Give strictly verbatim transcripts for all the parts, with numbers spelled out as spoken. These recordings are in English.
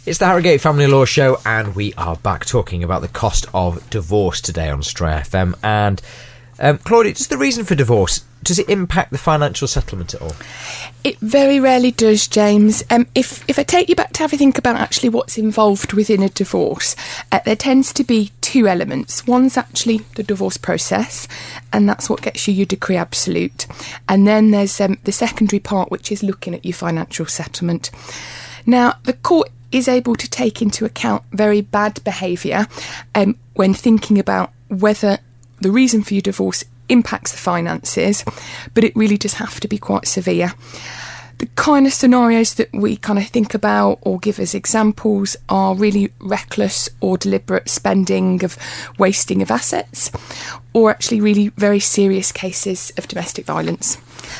It's the Harrogate Family Law Show, and we are back talking about the cost of divorce today on Stray F M. And um, Claudia, does the reason for divorce, does it impact the financial settlement at all? It very rarely does, James. Um, if if I take you back to have a think about actually what's involved within a divorce, uh, there tends to be two elements. One's actually the divorce process, and that's what gets you your decree absolute. And then there's um, the secondary part, which is looking at your financial settlement. Now, the court is able to take into account very bad behaviour um, when thinking about whether the reason for your divorce impacts the finances, but it really does have to be quite severe. The kind of scenarios that we kind of think about or give as examples are really reckless or deliberate spending of wasting of assets, or actually really very serious cases of domestic violence.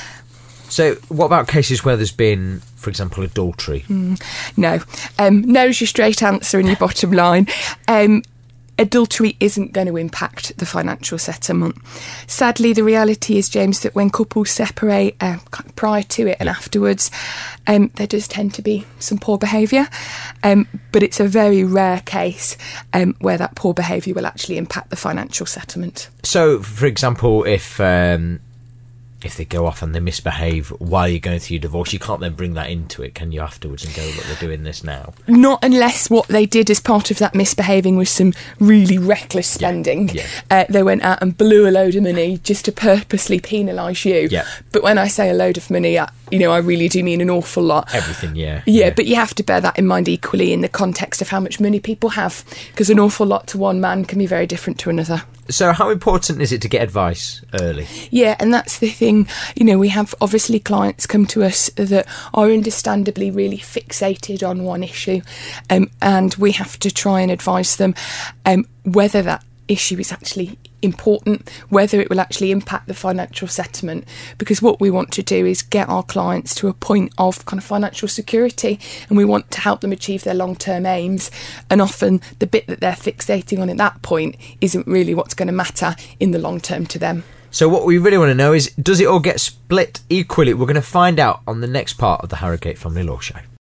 So what about cases where there's been, for example, adultery? Mm, no. Um, no's your straight answer and your bottom line. Um, adultery isn't going to impact the financial settlement. Sadly, the reality is, James, that when couples separate uh, prior to it and afterwards, um, there does tend to be some poor behaviour. Um, but it's a very rare case um, where that poor behaviour will actually impact the financial settlement. So, for example, if... Um if they go off and they misbehave while you're going through your divorce, you can't then bring that into it, can you, afterwards, and go, look, they're doing this now? Not unless what they did as part of that misbehaving was some really reckless spending. Yeah, yeah. Uh, they went out and blew a load of money just to purposely penalise you. Yeah. But when I say a load of money, I, you know, I really do mean an awful lot. Everything, yeah. Yeah, yeah, but you have to bear that in mind equally in the context of how much money people have, because an awful lot to one man can be very different to another. So how important is it to get advice early? Yeah, and that's the thing. You know, we have obviously clients come to us that are understandably really fixated on one issue, um, and we have to try and advise them um, whether that issue is actually important, whether it will actually impact the financial settlement, because what we want to do is get our clients to a point of kind of financial security, and we want to help them achieve their long-term aims, and often the bit that they're fixating on at that point isn't really what's going to matter in the long term to them. So what we really want to know is, does it all get split equally? We're going to find out on the next part of the Harrogate Family Law Show.